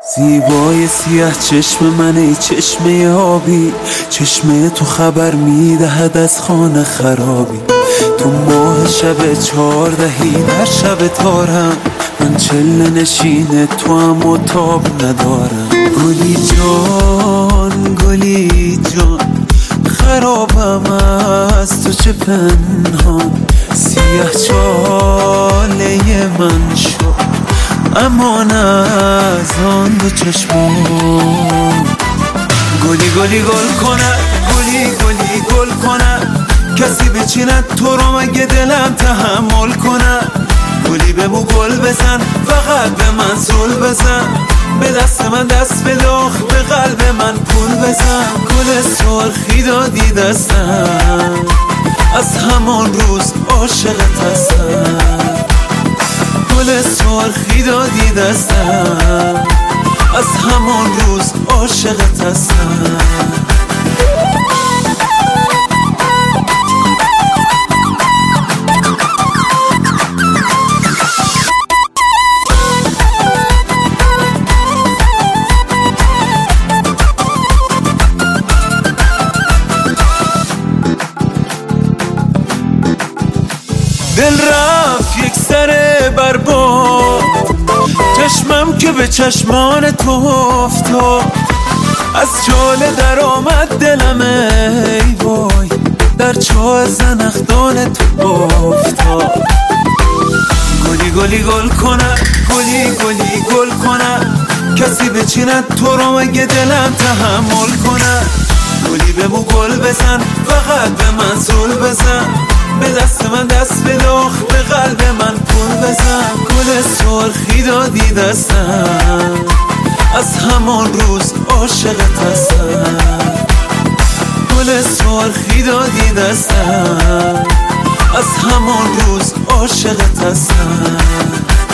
زیبای سیاه چشم من، ای چشمه آبی، چشمه تو خبر میدهد از خانه خرابی. تو ماه شب 14 در شب تارم، من چله نشین تو هم و تاب ندارم. گلی جان گلی جان، خرابم از تو چه پنهان. سیاه چاله من شد امان از آن دو چشمان. گلی گلی گل کنه، گلی گلی گل کنه، کسی بچیند تو رو مگه دلم تحمل کنه. گلی به مو گل بزن، فقط به من زل بزن، به دست من دست بده، به قلب من پول بزن. گل سرخی دادی دستم، از همان روز عاشقت هستم. گل سرخی دادی دستم، از همان روز عاشقت هستم. دل رفت یک سره برباد، چشمم که به چشمان تو افتاد. از چاله در آمد دلم ای وای، در چاه زنخدان تو افتاد. گلی گلی گل کنه، گلی گلی گل کنه، کسی بچیند تو رو مگه دلم تحمل کنه. گلی به مو گل بزن، فقط به من زل بزن، به دست من دست بده، به قلب من پول بزن. گل سرخی دادی دستم، از همان روز عاشقت هستم. گل سرخی دادی دستم، از همان روز عاشقت هستم.